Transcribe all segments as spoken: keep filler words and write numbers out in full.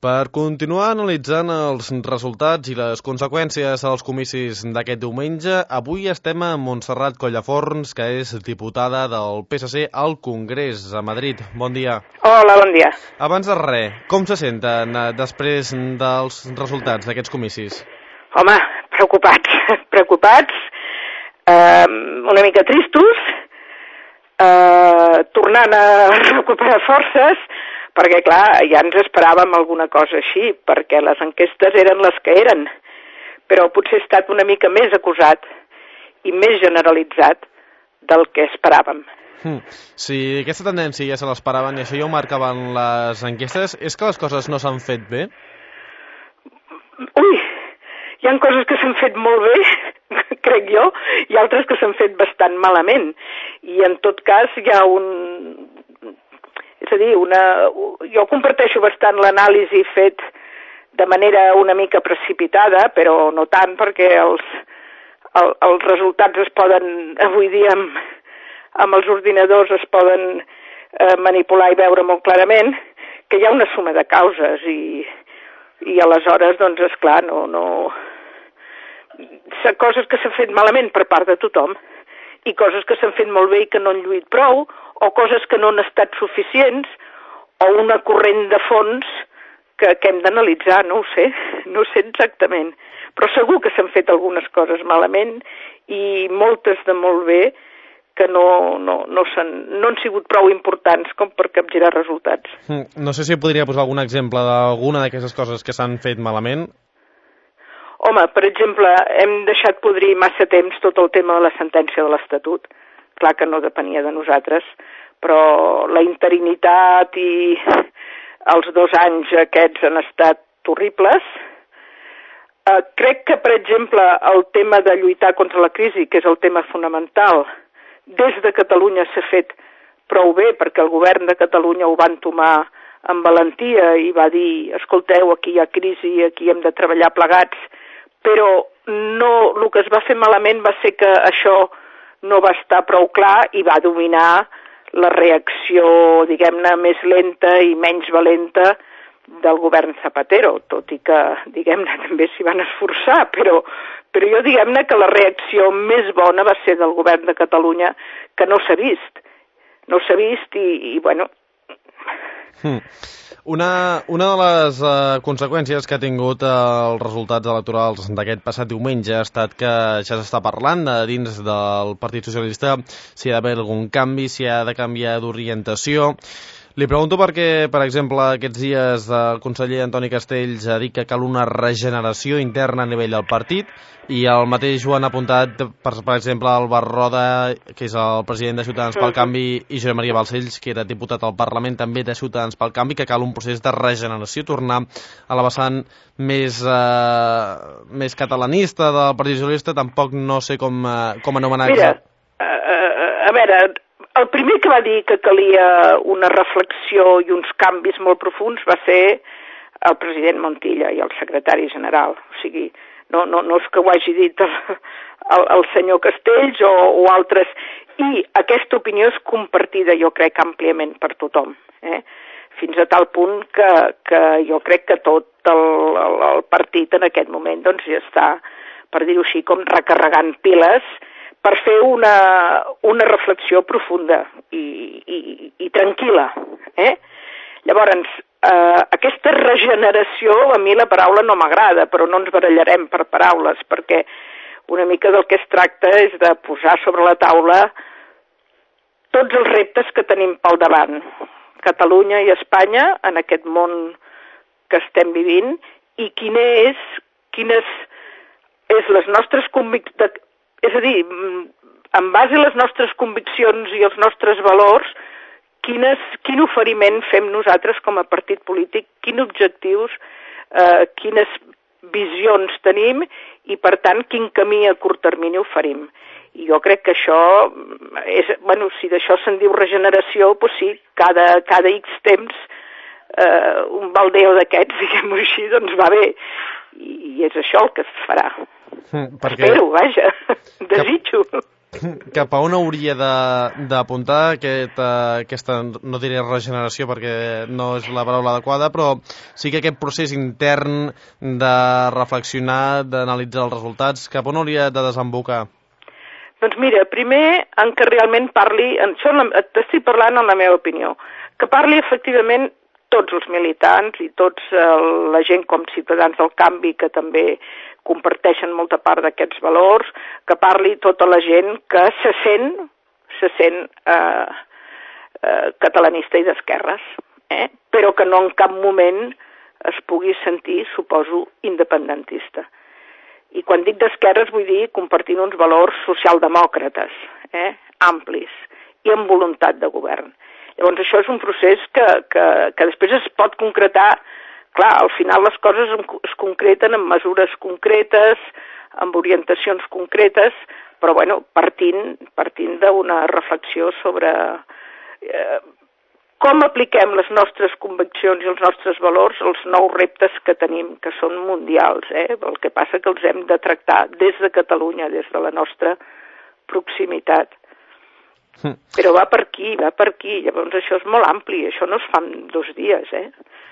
Per continuar analitzant els resultats i les conseqüències dels comicis d'aquest diumenge, avui estem amb Montserrat Collaforns, que és diputada del P S C al Congrés a Madrid. Bon dia. Hola, bon dia. Abans de res, com se senten després dels resultats d'aquests comicis? Home, preocupats, preocupats, eh, una mica tristos, eh, tornant a recuperar forces, perquè, clar, ja ens esperàvem alguna cosa així, perquè les enquestes eren les que eren, però potser ha estat una mica més acusat i més generalitzat del que esperàvem. Hmm. Si aquesta tendència ja se l'esperaven i això ja ho marcaven les enquestes, és que les coses no s'han fet bé? Ui, hi ha coses que s'han fet molt bé, crec jo, i altres que s'han fet bastant malament. I en tot cas hi ha un... És a dir, una... jo comparteixo bastant l'anàlisi fet de manera una mica precipitada, però no tant, perquè els, el, els resultats es poden, avui dia amb, amb els ordinadors es poden eh, manipular i veure molt clarament, que hi ha una suma de causes i, i aleshores, doncs, esclar, no... no... coses que s'han fet malament per part de tothom i coses que s'han fet molt bé i que no han lluït prou, o coses que no han estat suficients, o una corrent de fons que, que hem d'analitzar, no ho sé, no ho sé exactament. Però segur que s'han fet algunes coses malament i moltes de molt bé que no, no, no, han, no han sigut prou importants com per capgirar resultats. No sé si podria posar algun exemple d'alguna d'aquestes coses que s'han fet malament. Home, per exemple, hem deixat podrir massa temps tot el tema de la sentència de l'Estatut. Clar que no depenia de nosaltres, però la interinitat i els dos anys aquests han estat horribles. Eh, crec que, per exemple, el tema de lluitar contra la crisi, que és el tema fonamental, des de Catalunya s'ha fet prou bé, perquè el govern de Catalunya ho va entomar amb valentia i va dir, escolteu, aquí hi ha crisi, aquí hem de treballar plegats, però no, el que es va fer malament va ser que això no va estar prou clar i va dominar la reacció, diguem-ne, més lenta i menys valenta del govern Zapatero, tot i que, diguem-ne, també s'hi van esforçar, però, però jo, diguem-ne, que la reacció més bona va ser del govern de Catalunya, que no s'ha vist. No s'ha vist i, i bueno... Hmm. Una, una de les uh, conseqüències que ha tingut uh, els resultats electorals d'aquest passat diumenge ha estat que ja s'està parlant de dins del Partit Socialista si ha d'haver algun canvi, si ha de canviar d'orientació. Li pregunto perquè, per exemple, aquests dies el conseller Antoni Castells ha dit que cal una regeneració interna a nivell del partit i el mateix ho han apuntat, per, per exemple, Albert Roda, que és el president de Ciutadans pel Canvi, i Josep Maria Balcells, que era diputat al Parlament també de Ciutadans pel Canvi, que cal un procés de regeneració, tornar a la vessant més, eh, més catalanista del Partit Socialista, tampoc no sé com, eh, com anomenar... Mira, a, a, a veure... El primer que va dir que calia una reflexió i uns canvis molt profuns va ser el president Montilla i el secretari general. O sigui, no, no, no és que ho hagi dit el, el, el senyor Castells o, o altres. I aquesta opinió és compartida, jo crec, àmpliament per tothom. Eh? Fins a tal punt que, que jo crec que tot el, el, el partit en aquest moment doncs, ja està, per dir-ho així, com recarregant piles per fer una, una reflexió profunda i, i, i tranquil·la. Eh? Llavors, eh, aquesta regeneració, a mi la paraula no m'agrada, però no ens barallarem per paraules, perquè una mica del que es tracta és de posar sobre la taula tots els reptes que tenim pel davant. Catalunya i Espanya, en aquest món que estem vivint, i quina és, quines és les nostres conviccions... És a dir, en base a les nostres conviccions i els nostres valors, quines, quin oferiment fem nosaltres com a partit polític, quins objectius, eh, quines visions tenim i, per tant, quin camí a curt termini oferim. I jo crec que això, és, bueno, si d'això se'n diu regeneració, doncs sí, cada, cada X temps eh, un baldeo d'aquests, diguem-ho així, doncs va bé. I, i és això el que es farà. Mm, perquè... Espero, vaja, desitjo. cap a on hauria d'apuntar aquest, aquesta, no diré regeneració perquè no és la paraula adequada, però sí que aquest procés intern de reflexionar, d'analitzar els resultats, cap a on hauria de desembocar? Doncs mira, primer en què realment parli, això t'estic parlant en la meva opinió, que parli efectivament tots els militants i tots eh, la gent com Ciutadans del Canvi que també comparteixen molta part d'aquests valors, que parli tota la gent que se sent, se sent eh, eh, catalanista i d'esquerres, eh? Però que no en cap moment es pugui sentir, suposo, independentista. I quan dic d'esquerres vull dir compartint uns valors socialdemòcrates, eh? Amplis i amb voluntat de govern. Llavors això és un procés que, que, que després es pot concretar. Clar, al final les coses es concreten en mesures concretes, amb orientacions concretes, però bueno, partint, partint d'una reflexió sobre eh, com apliquem les nostres conviccions i els nostres valors als nous reptes que tenim, que són mundials. Eh? El que passa que els hem de tractar des de Catalunya, des de la nostra proximitat. Però va per aquí, va per aquí, llavors això és molt ampli, això no es fa en dos dies, eh?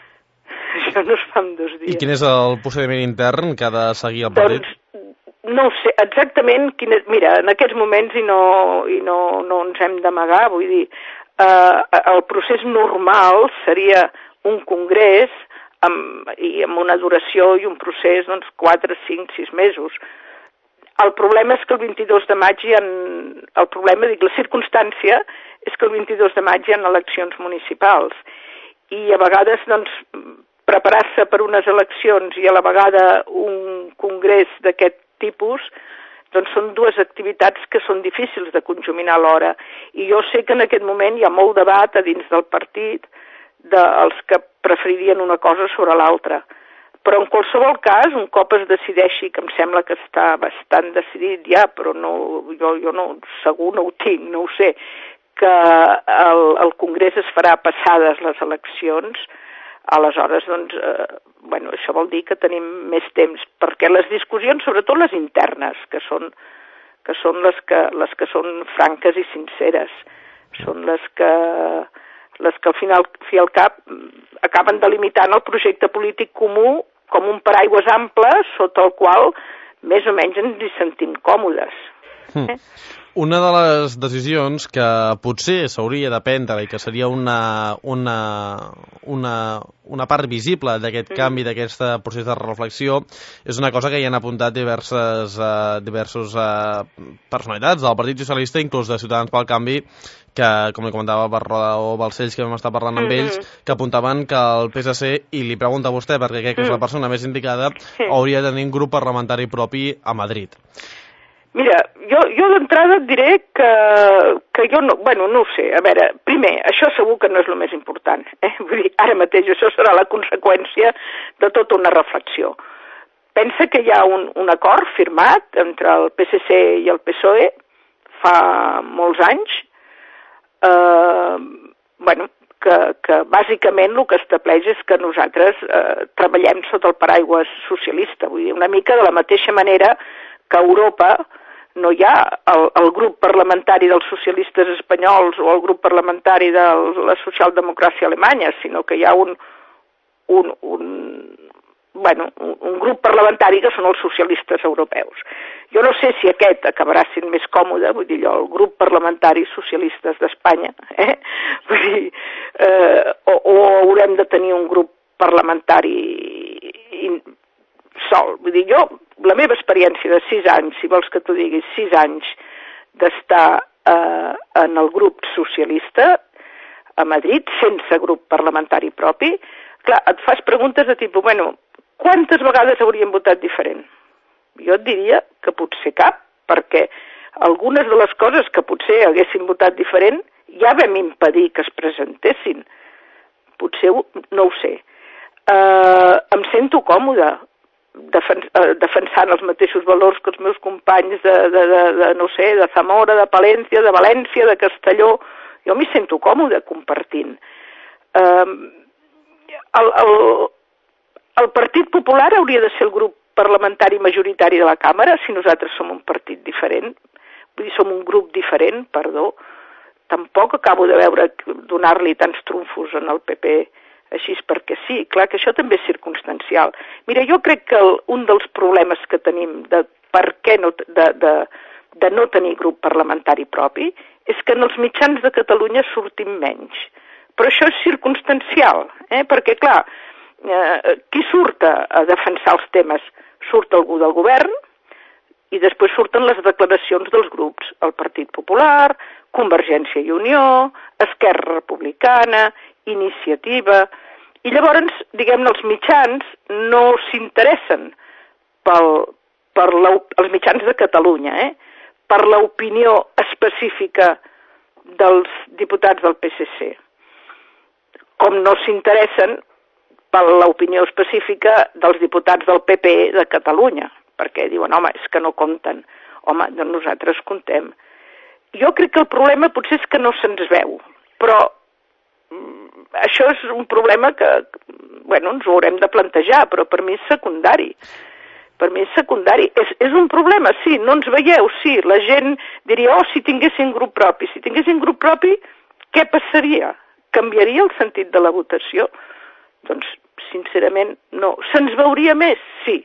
Això no es fa en dos dies. I quin és el procediment intern que ha de seguir el partit? Doncs no ho sé exactament quin és... Mira, en aquests moments i no, i no, no ens hem d'amagar, vull dir, eh, el procés normal seria un congrés amb, i amb una duració i un procés, doncs, quatre, cinc, sis mesos. El problema és que el vint-i-dos de maig hi ha... El problema, dic, la circumstància és que el vint-i-dos de maig hi ha eleccions municipals i a vegades, doncs, preparar-se per unes eleccions i a la vegada un congrés d'aquest tipus, doncs són dues activitats que són difícils de conjuminar alhora. I jo sé que en aquest moment hi ha molt debat a dins del partit dels que preferirien una cosa sobre l'altra. Però en qualsevol cas, un cop es decideixi, que em sembla que està bastant decidit ja, però no, jo, jo no, segur no ho tinc, no ho sé, que el, el Congrés es farà passades les eleccions, aleshores, doncs, eh, bueno, això vol dir que tenim més temps, perquè les discussions, sobretot les internes, que són, que són les que, les que són franques i sinceres, són les que, les que al final, fi al cap, acaben delimitant el projecte polític comú com un paraigües ample sota el qual més o menys ens hi sentim còmodes. Mm. Una de les decisions que potser s'hauria de prendre i que seria una, una, una, una part visible d'aquest mm. canvi, d'aquest procés de reflexió, és una cosa que hi han apuntat diverses, uh, diversos uh, personalitats del Partit Socialista, inclús de Ciutadans pel Canvi, que, com li comentava per Roda o Balcells, que vam estar parlant amb mm-hmm. ells, que apuntaven que el P S C, i li pregunta a vostè, perquè crec que és la persona més indicada, sí. hauria de tenir un grup parlamentari propi a Madrid. Mira, jo, jo d'entrada et diré que, que jo no, bueno, no ho sé. A veure, primer, això segur que no és el més important. Eh? Vull dir, ara mateix això serà la conseqüència de tota una reflexió. Pensa que hi ha un, un acord firmat entre el P S C i el P S O E fa molts anys, eh, bueno, que, que bàsicament el que estableix és que nosaltres eh, treballem sota el paraigües socialista, vull dir, una mica de la mateixa manera que a Europa no hi ha el, el grup parlamentari dels socialistes espanyols o el grup parlamentari de la socialdemocràcia alemanya, sinó que hi ha un, un, un, bueno, un, un grup parlamentari que són els socialistes europeus. Jo no sé si aquest acabarà sent més còmode, vull dir jo, el grup parlamentari socialistes d'Espanya, eh? Vull dir, eh, o, o haurem de tenir un grup parlamentari in, sol. Vull dir, jo, la meva experiència de sis anys, si vols que t'ho diguis, sis anys d'estar eh, en el grup socialista a Madrid, sense grup parlamentari propi, clar, et fas preguntes de tipus, bueno, quantes vegades hauríem votat diferent? Jo et diria que potser cap, perquè algunes de les coses que potser haguessin votat diferent ja vam impedir que es presentessin. Potser no ho sé. Eh, em sento còmode Defens, eh, defensant els mateixos valors que els meus companys de, de, de, de, no sé, de Zamora, de Palència, de València, de Castelló. Jo m'hi sento còmode compartint. Eh, el, el, el Partit Popular hauria de ser el grup parlamentari majoritari de la Càmera si nosaltres som un partit diferent. vull dir, som un grup diferent, perdó, tampoc acabo de veure donar-li tants trumfos en el P P així perquè sí, clar que això també és circumstancial. Mira, jo crec que el, un dels problemes que tenim de per què no, de, de, de no tenir grup parlamentari propi és que en els mitjans de Catalunya sortim menys. Però això és circumstancial, eh? Perquè clar, eh, qui surt a defensar els temes? Surt algú del govern i després surten les declaracions dels grups, el Partit Popular, Convergència i Unió, Esquerra Republicana, Iniciativa, i llavors, diguem-ne, els mitjans no s'interessen pel, per la, els mitjans de Catalunya, eh? Per l'opinió específica dels diputats del P S C, com no s'interessen per l'opinió específica dels diputats del P P de Catalunya, perquè diuen, home, és que no compten. Home, doncs nosaltres contem. Jo crec que el problema potser és que no se'ns veu, però mm, això és un problema que, bueno, ens ho haurem de plantejar, però per mi és secundari. Per mi és secundari. És, és un problema, sí, no ens veieu, sí, la gent diria, oh, si tinguessin grup propi. Si tinguessin grup propi, què passaria? Canviaria el sentit de la votació? Doncs, sincerament, no. Se'ns veuria més? Sí.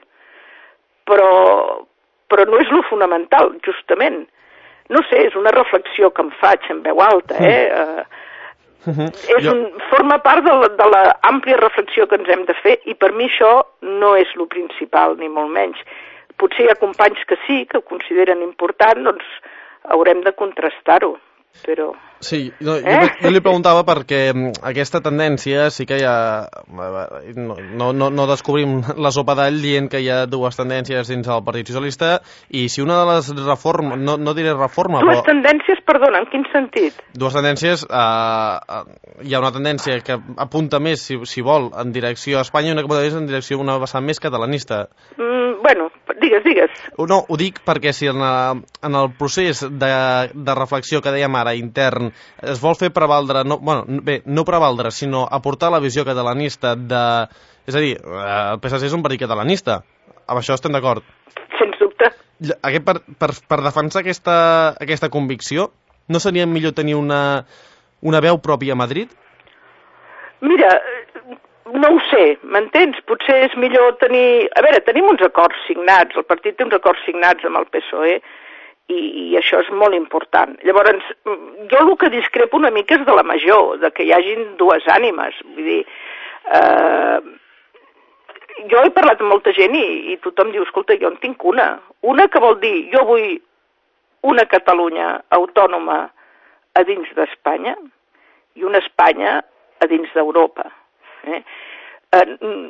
Però, però no és lo fonamental, justament. No sé, és una reflexió que em faig en veu alta, eh? Uh, uh-huh. és un, forma part de la, de la àmplia reflexió que ens hem de fer i per mi això no és lo principal, ni molt menys. Potser hi ha companys que sí, que ho consideren important, doncs haurem de contrastar-ho, però... Sí, no, eh? jo, jo li preguntava perquè aquesta tendència sí que hi ha... No, no, no descobrim la sopa d'all dient que hi ha dues tendències dins del Partit Socialista i si una de les reformes, no, no diré reforma, dues però... tendències, perdona, en quin sentit? Dues tendències, eh, hi ha una tendència que apunta més, si, si vol, en direcció a Espanya i una que apunta més en direcció a una vessant més catalanista. Mm, bueno, digues, digues. No, ho dic perquè si en, en el procés de, de reflexió que dèiem ara, intern, es vol fer prevaldre, no, bueno, bé, no prevaldre, sinó aportar la visió catalanista de... És a dir, el P S C és un partit catalanista. Amb això estem d'acord. Sens dubte. Aquest, per, per, per defensar aquesta, aquesta convicció, no seria millor tenir una, una veu pròpia a Madrid? Mira, no ho sé, m'entens? Potser és millor tenir... A veure, tenim uns acords signats, el partit té uns acords signats amb el P S O E, I, i això és molt important. Llavors, jo el que discrepo una mica és de la major, de que hi hagin dues ànimes. Vull dir, eh, jo he parlat amb molta gent i, i tothom diu, escolta, jo en tinc una. Una que vol dir, jo vull una Catalunya autònoma a dins d'Espanya i una Espanya a dins d'Europa. Eh? Eh,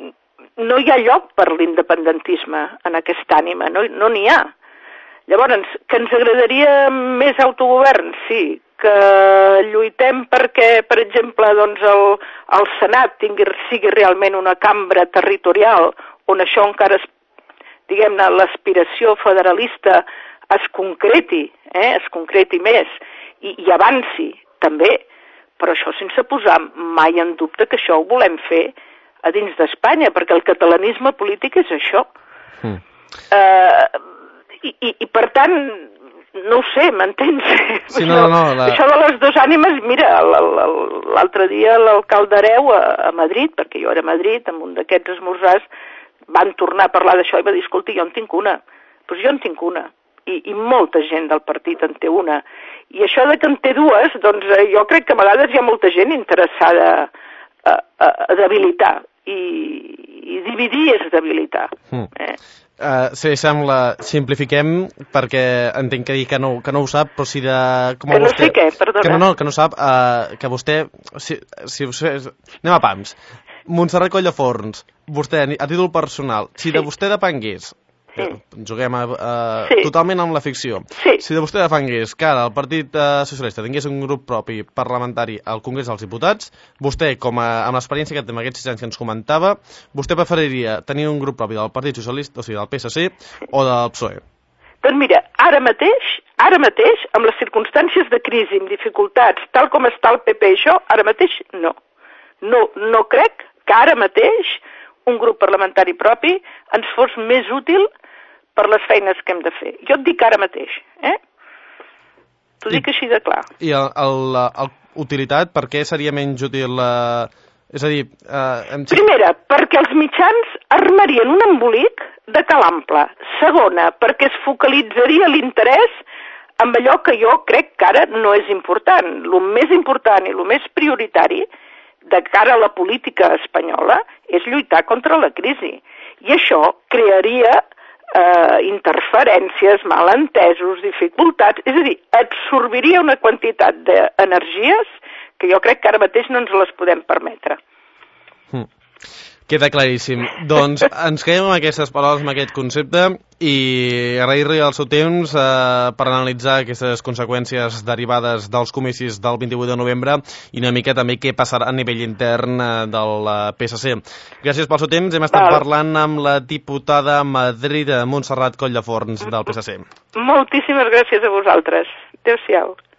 no hi ha lloc per l'independentisme en aquesta ànima, no no n'hi ha. Llavors, que ens agradaria més autogovern, sí, que lluitem perquè, per exemple, doncs el, el Senat tingui, sigui realment una cambra territorial on això encara, es, diguem-ne, l'aspiració federalista es concreti, eh, es concreti més i, i avanci, també, però això sense posar mai en dubte que això ho volem fer a dins d'Espanya, perquè el catalanisme polític és això. Mm. Eh... I, i, i per tant, no ho sé, m'entens? Sí, no, no, la... Això de les dues ànimes, mira, l'altre dia l'alcalde Hereu a, a Madrid, perquè jo era a Madrid, amb un d'aquests esmorzars, van tornar a parlar d'això i va dir, escolti, jo en tinc una. Doncs jo en tinc una. I, i molta gent del partit en té una. I això de que en té dues, doncs jo crec que a vegades hi ha molta gent interessada a, a, a debilitar. I, i dividir és debilitar. Mm. Eh? Uh, si sembla, simplifiquem perquè entenc que dir que no, que no ho sap, però si de... Com que no vostè, sé què, perdona. Que no, no, que no sap, uh, que vostè... Si, si, anem a pams. Montserrat Colldeforns, vostè, a títol personal, si sí. de vostè depengués, sí. juguem a, a, sí. totalment amb la ficció, sí. si de vostè depengués que ara el Partit uh, Socialista tingués un grup propi parlamentari al Congrés dels Diputats, vostè, com a, amb l'experiència que té amb aquests sis anys que ens comentava, vostè preferiria tenir un grup propi del Partit Socialista, o sigui, del P S C, o del P S O E? Doncs mira, ara mateix, ara mateix, amb les circumstàncies de crisi, amb dificultats, tal com està el P P i això, ara mateix no. No, no crec que ara mateix un grup parlamentari propi ens fos més útil per les feines que hem de fer. Jo et dic ara mateix, eh? T'ho dic així de clar. I el, el, el utilitat, per què seria menys útil la... És a dir... Eh, em... Primera, perquè els mitjans armarien un embolic de cal ample. Segona, perquè es focalitzaria l'interès amb allò que jo crec que ara no és important. El més important i el més prioritari de cara a la política espanyola és lluitar contra la crisi. I això crearia eh, interferències, malentesos, dificultats, és a dir, absorbiria una quantitat d'energies que jo crec que ara mateix no ens les podem permetre. Mm. Queda claríssim. Doncs ens quedem amb aquestes paraules, amb aquest concepte, i agrair-li el seu temps eh, per analitzar aquestes conseqüències derivades dels comicis del vint-i-vuit de novembre i una mica també què passarà a nivell intern eh, del P S C. Gràcies pel seu temps. Hem estat Val. parlant amb la diputada a Madrid, Montserrat Colldeforns, del P S C. Moltíssimes gràcies a vosaltres. Adéu-siau.